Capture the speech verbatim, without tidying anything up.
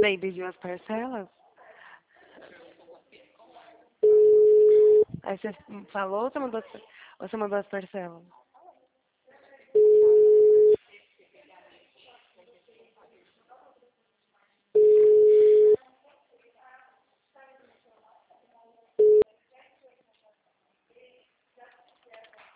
Daí pediu as parcelas. Aí você falou ou você mandou, ou você mandou as parcelas?